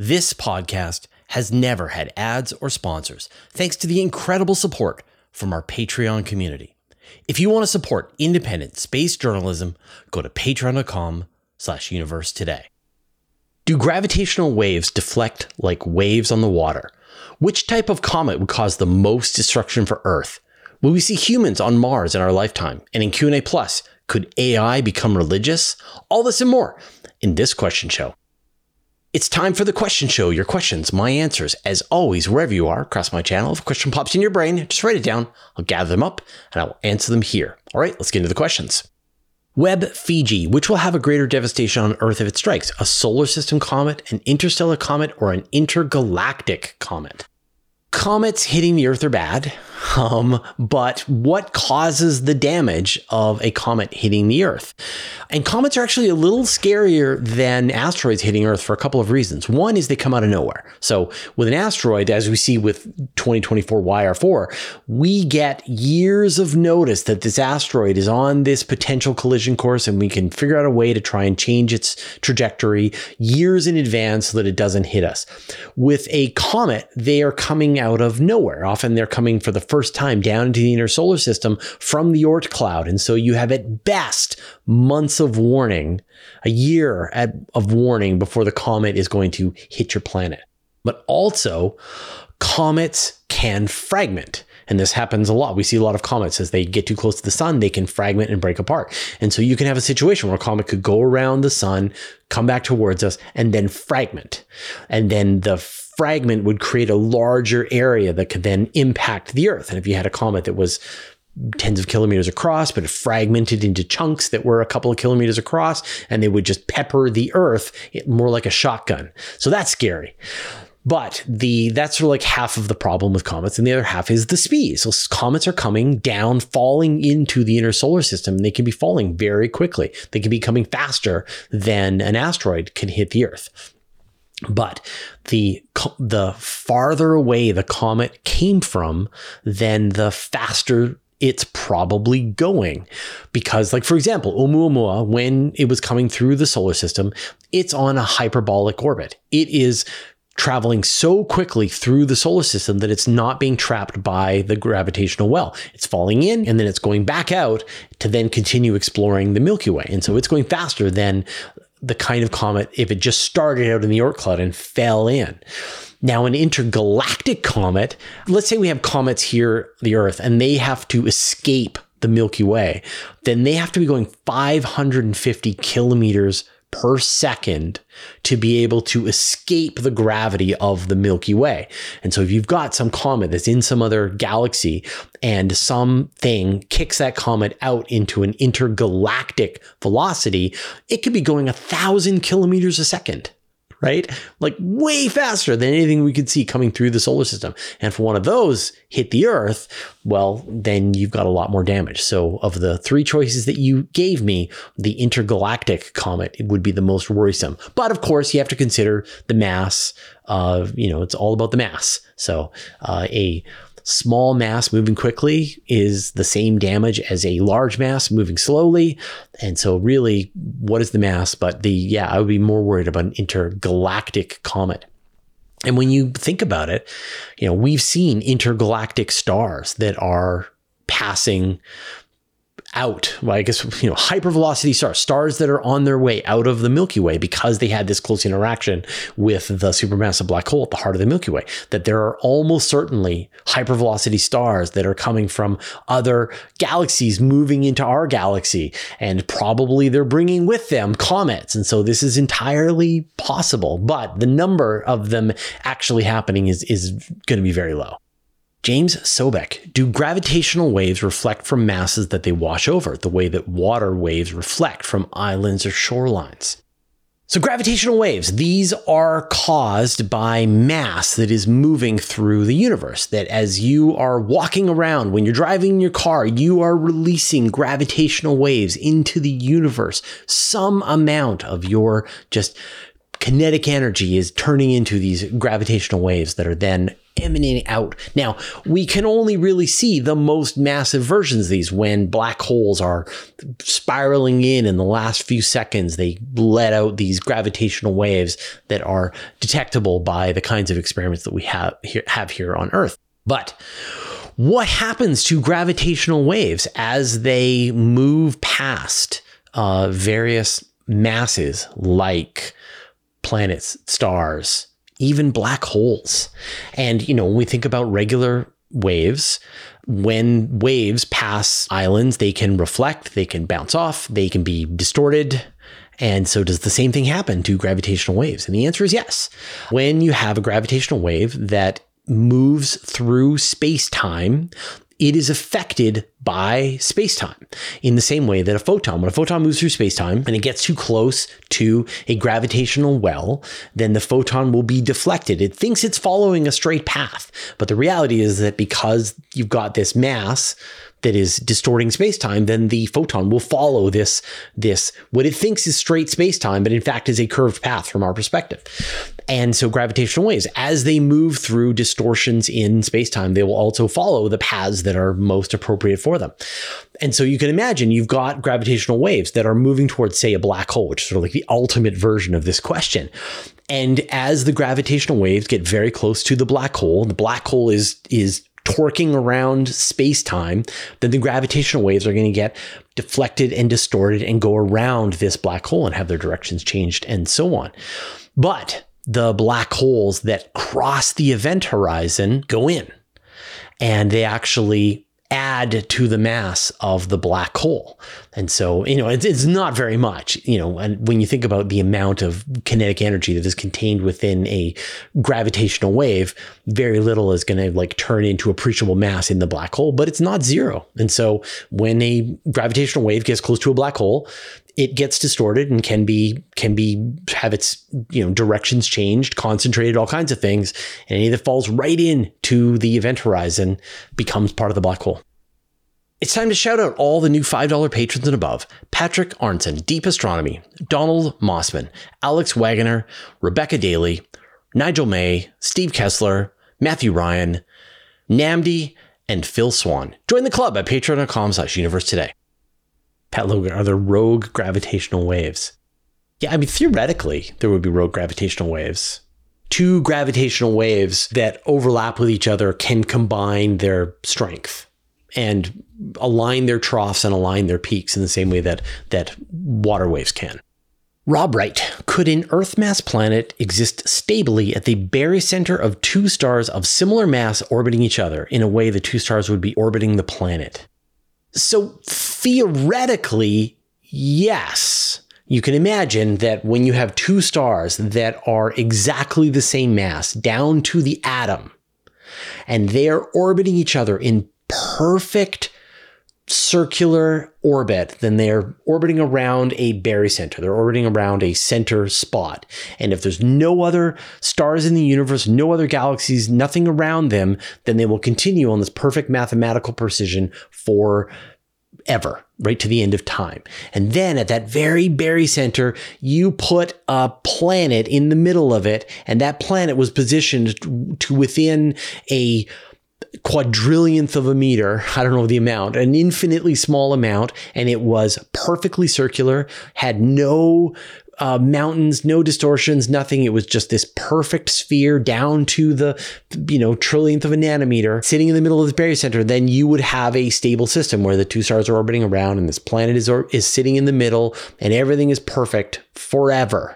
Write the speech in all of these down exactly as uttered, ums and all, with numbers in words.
This podcast has never had ads or sponsors, thanks to the incredible support from our Patreon community. If you want to support independent space journalism, go to patreon.com slash universe today. Do gravitational waves deflect like waves on the water? Which type of comet would cause the most destruction for Earth? Will we see humans on Mars in our lifetime? And in Q and A Plus, could A I become religious? All this and more in this question show. It's time for the question show. Your questions, my answers. As always, wherever you are across my channel, if a question pops in your brain, just write it down. I'll gather them up and I will answer them here. All right, let's get into the questions. Web Fiji, which will have a greater devastation on Earth if it strikes? A solar system comet, an interstellar comet, or an intergalactic comet? Comets hitting the Earth are bad, um, but what causes the damage of a comet hitting the Earth? And comets are actually a little scarier than asteroids hitting Earth for a couple of reasons. One is they come out of nowhere. So with an asteroid, as we see with twenty twenty-four Y R four, we get years of notice that this asteroid is on this potential collision course, and we can figure out a way to try and change its trajectory years in advance so that it doesn't hit us. With a comet, they are coming out of nowhere. Often they're coming for the first time down into the inner solar system from the Oort cloud. And so you have at best months of warning, a year at, of warning before the comet is going to hit your planet. But also, comets can fragment. And this happens a lot. We see a lot of comets as they get too close to the sun, they can fragment and break apart. And so you can have a situation where a comet could go around the sun, come back towards us, and then fragment. And then the fragment would create a larger area that could then impact the Earth. And if you had a comet that was tens of kilometers across, but it fragmented into chunks that were a couple of kilometers across, and they would just pepper the Earth more like a shotgun. So that's scary. But the that's sort of like half of the problem with comets, and the other half is the speed. So comets are coming down, falling into the inner solar system, and they can be falling very quickly. They can be coming faster than an asteroid can hit the Earth. But the the farther away the comet came from, then the faster it's probably going. Because, like, for example, Oumuamua, when it was coming through the solar system, it's on a hyperbolic orbit. It is traveling so quickly through the solar system that it's not being trapped by the gravitational well. It's falling in and then it's going back out to then continue exploring the Milky Way. And so it's going faster than the kind of comet if it just started out in the Oort cloud and fell in. Now, an intergalactic comet, let's say we have comets here, the Earth, and they have to escape the Milky Way, then they have to be going five hundred fifty kilometers per second to be able to escape the gravity of the Milky Way. And so if you've got some comet that's in some other galaxy and something kicks that comet out into an intergalactic velocity, it could be going a thousand kilometers a second, right? Like way faster than anything we could see coming through the solar system. And if one of those hit the Earth, well, then you've got a lot more damage. So of the three choices that you gave me, the intergalactic comet would be the most worrisome. But of course, you have to consider the mass. Uh, you know, it's all about the mass. So uh, a small mass moving quickly is the same damage as a large mass moving slowly. And so really, what is the mass? But the, yeah, I would be more worried about an intergalactic comet. And when you think about it, you know, we've seen intergalactic stars that are passing out, well, I guess, you know, hypervelocity stars, stars that are on their way out of the Milky Way because they had this close interaction with the supermassive black hole at the heart of the Milky Way, that there are almost certainly hypervelocity stars that are coming from other galaxies moving into our galaxy, and probably they're bringing with them comets. And so this is entirely possible, but the number of them actually happening is, is going to be very low. James Sobek, do gravitational waves reflect from masses that they wash over, the way that water waves reflect from islands or shorelines? So gravitational waves, these are caused by mass that is moving through the universe, that as you are walking around, when you're driving your car, you are releasing gravitational waves into the universe. Some amount of your just kinetic energy is turning into these gravitational waves that are then emanating out. Now, we can only really see the most massive versions of these when black holes are spiraling in in the last few seconds. They let out these gravitational waves that are detectable by the kinds of experiments that we have here, have here on Earth. But what happens to gravitational waves as they move past uh, various masses like planets, stars, even black holes? And, you know, when we think about regular waves, when waves pass islands, they can reflect, they can bounce off, they can be distorted. And so does the same thing happen to gravitational waves? And the answer is yes. When you have a gravitational wave that moves through space-time, it is affected by space-time in the same way that a photon, when a photon moves through space-time and it gets too close to a gravitational well, then the photon will be deflected. It thinks it's following a straight path. But the reality is that because you've got this mass that is distorting space-time, then the photon will follow this, this, what it thinks is straight space-time, but in fact is a curved path from our perspective. And so gravitational waves, as they move through distortions in space-time, they will also follow the paths that are most appropriate for them. And so you can imagine you've got gravitational waves that are moving towards, say, a black hole, which is sort of like the ultimate version of this question. And as the gravitational waves get very close to the black hole, the black hole is, is torquing around space-time, then the gravitational waves are going to get deflected and distorted and go around this black hole and have their directions changed and so on. But the black holes that cross the event horizon go in, and they actually add to the mass of the black hole. And so, you know, it's, it's not very much, you know, and when you think about the amount of kinetic energy that is contained within a gravitational wave, very little is going to like turn into appreciable mass in the black hole, but it's not zero. And so when a gravitational wave gets close to a black hole, it gets distorted and can be, can be, have its, you know, directions changed, concentrated, all kinds of things. And any that falls right into the event horizon becomes part of the black hole. It's time to shout out all the new five dollar patrons and above: Patrick Arnson, Deep Astronomy, Donald Mossman, Alex Wagoner, Rebecca Daly, Nigel May, Steve Kessler, Matthew Ryan, Namdi, and Phil Swan. Join the club at patreon.com slash universe today. Pat Logan, are there rogue gravitational waves? Yeah, I mean, theoretically, there would be rogue gravitational waves. Two gravitational waves that overlap with each other can combine their strength and align their troughs and align their peaks in the same way that, that water waves can. Rob Wright, could an Earth-mass planet exist stably at the barycenter of two stars of similar mass orbiting each other in a way the two stars would be orbiting the planet? So theoretically, yes. You can imagine that when you have two stars that are exactly the same mass down to the atom, and they're orbiting each other in perfect circular orbit, then they're orbiting around a barycenter. They're orbiting around a center spot. And if there's no other stars in the universe, no other galaxies, nothing around them, then they will continue on this perfect mathematical precision forever, right to the end of time. And then at that very barycenter, you put a planet in the middle of it, and that planet was positioned to within a quadrillionth of a meter, I don't know the amount, an infinitely small amount, and it was perfectly circular, had no uh, mountains, no distortions, nothing. It was just this perfect sphere down to the, you know, trillionth of a nanometer sitting in the middle of this barycenter. Then you would have a stable system where the two stars are orbiting around and this planet is, or, is sitting in the middle and everything is perfect forever.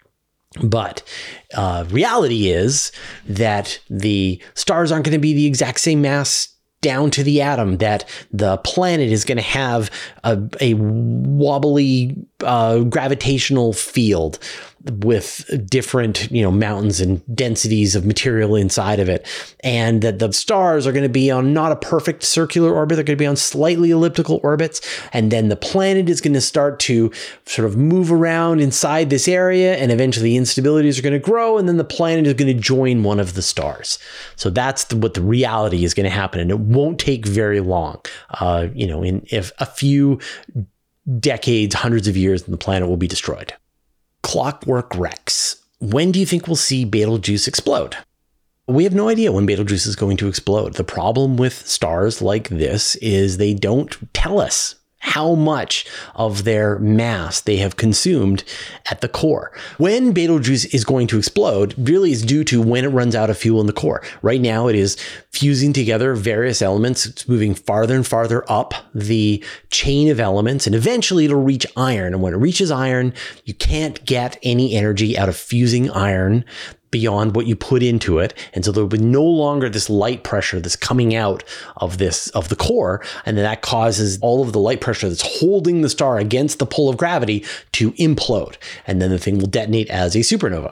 But uh, reality is that the stars aren't going to be the exact same mass down to the atom, that the planet is going to have a, a wobbly uh, gravitational field with different, you know, mountains and densities of material inside of it. And that the stars are going to be on not a perfect circular orbit. They're going to be on slightly elliptical orbits. And then the planet is going to start to sort of move around inside this area. And eventually instabilities are going to grow. And then the planet is going to join one of the stars. So that's the, what the reality is going to happen. And it won't take very long. Uh, you know, in if a few decades, hundreds of years, the planet will be destroyed. Clockwork Rex, when do you think we'll see Betelgeuse explode? We have no idea when Betelgeuse is going to explode. The problem with stars like this is they don't tell us how much of their mass they have consumed at the core. When Betelgeuse is going to explode really is due to when it runs out of fuel in the core. Right now it is fusing together various elements. It's moving farther and farther up the chain of elements, and eventually it'll reach iron. And when it reaches iron, you can't get any energy out of fusing iron beyond what you put into it. And so there will be no longer this light pressure that's coming out of this, of the core. And then that causes all of the light pressure that's holding the star against the pull of gravity to implode. And then the thing will detonate as a supernova.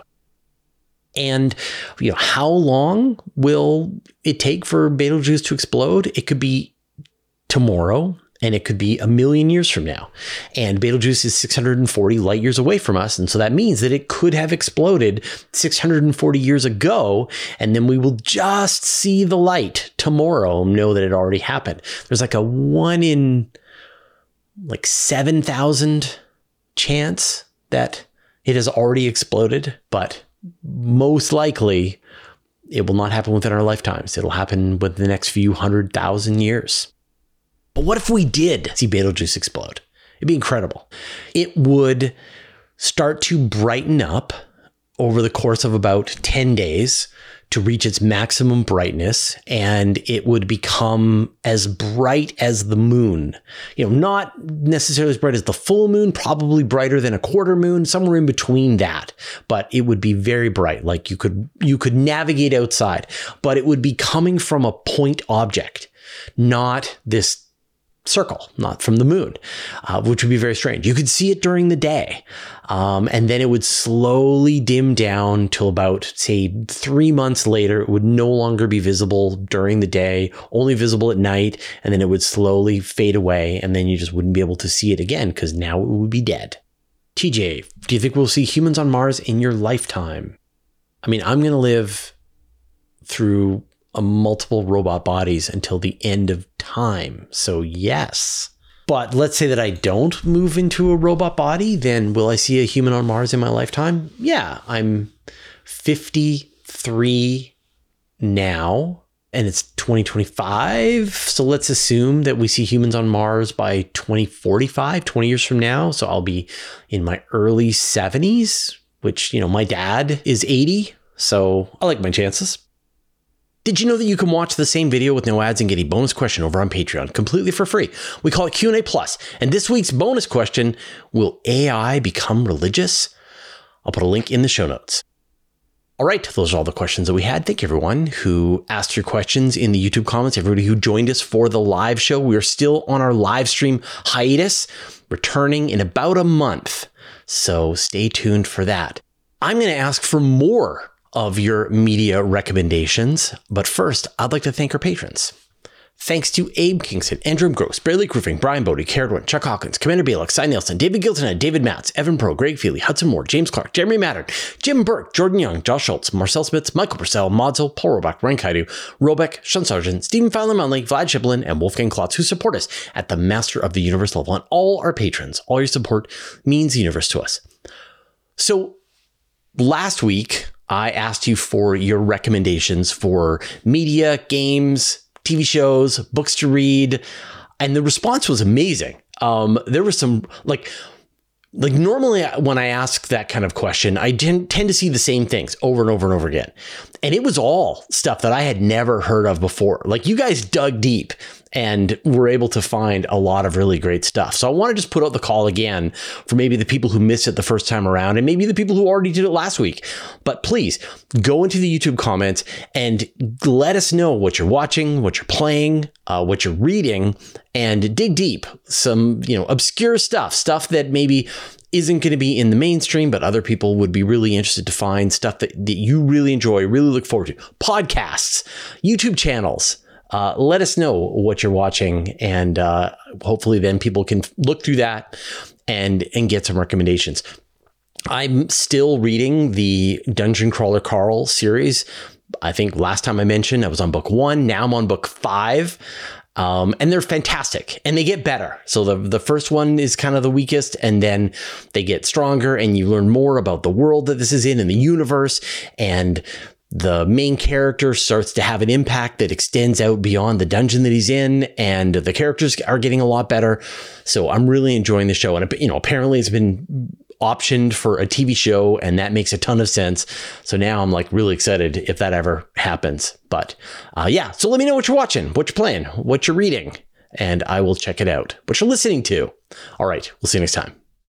And, you know, how long will it take for Betelgeuse to explode? It could be tomorrow, and it could be a million years from now. And Betelgeuse is six hundred forty light years away from us. And so that means that it could have exploded six hundred forty years ago. And then we will just see the light tomorrow, know that it already happened. There's like a one in like seven thousand chance that it has already exploded, but most likely it will not happen within our lifetimes. It'll happen within the next few hundred thousand years. But what if we did see Betelgeuse explode? It'd be incredible. It would start to brighten up over the course of about ten days to reach its maximum brightness, and it would become as bright as the moon. You know, not necessarily as bright as the full moon, probably brighter than a quarter moon, somewhere in between that. But it would be very bright, like you could you could navigate outside, but it would be coming from a point object, not this circle, not from the moon, uh, which would be very strange. You could see it during the day, um, and then it would slowly dim down till about, say, three months later. It would no longer be visible during the day, only visible at night, and then it would slowly fade away, and then you just wouldn't be able to see it again because now it would be dead. T J, do you think we'll see humans on Mars in your lifetime? I mean, I'm going to live through a multiple robot bodies until the end of time. So yes. But let's say that I don't move into a robot body, then will I see a human on Mars in my lifetime? Yeah, I'm fifty-three now and it's twenty twenty-five. So let's assume that we see humans on Mars by twenty forty-five, twenty years from now. So I'll be in my early seventies, which, you know, my dad is eighty. So I like my chances. Did you know that you can watch the same video with no ads and get a bonus question over on Patreon completely for free? We call it Q and A Plus. And this week's bonus question, will A I become religious? I'll put a link in the show notes. All right, those are all the questions that we had. Thank you, everyone who asked your questions in the YouTube comments, everybody who joined us for the live show. We are still on our live stream hiatus, returning in about a month. So stay tuned for that. I'm going to ask for more of your media recommendations. But first, I'd like to thank our patrons. Thanks to Abe Kingston, Andrew Gross, Barely Roofing, Brian Bodie, Caradwin, Chuck Hawkins, Commander Balick, Cy Nielsen, David Gilton, David Matz, Evan Pro, Greg Feely, Hudson Moore, James Clark, Jeremy Mattern, Jim Burke, Jordan Young, Josh Schultz, Marcel Smits, Michael Purcell, Modzo, Paul Roback, Ryan Kaidu, Robeck, Sean Sargent, Stephen Fowler Munley, Vlad Shiplin, and Wolfgang Klotz, who support us at the Master of the Universe level. And all our patrons, all your support means the universe to us. So last week, I asked you for your recommendations for media, games, T V shows, books to read, and the response was amazing. Um, there was some, like, like normally when I ask that kind of question, I tend, tend to see the same things over and over and over again. And it was all stuff that I had never heard of before. Like, you guys dug deep and were able to find a lot of really great stuff. So I want to just put out the call again for maybe the people who missed it the first time around and maybe the people who already did it last week. But please go into the YouTube comments and let us know what you're watching, what you're playing, uh, what you're reading, and dig deep. Some, you know, obscure stuff, stuff that maybe isn't going to be in the mainstream, but other people would be really interested to find, stuff that, that you really enjoy, really look forward to. Podcasts, YouTube channels. Uh, let us know what you're watching, and uh, hopefully then people can look through that and and get some recommendations. I'm still reading the Dungeon Crawler Carl series. I think last time I mentioned I was on book one. Now I'm on book five. Um, and they're fantastic and they get better. So the, the first one is kind of the weakest, and then they get stronger and you learn more about the world that this is in and the universe. And the main character starts to have an impact that extends out beyond the dungeon that he's in, and the characters are getting a lot better. So I'm really enjoying the show. And, you know, apparently it's been optioned for a T V show, and that makes a ton of sense. So now I'm like really excited if that ever happens. But uh, yeah, so let me know what you're watching, what you're playing, what you're reading, and I will check it out. What you're listening to. All right, we'll see you next time.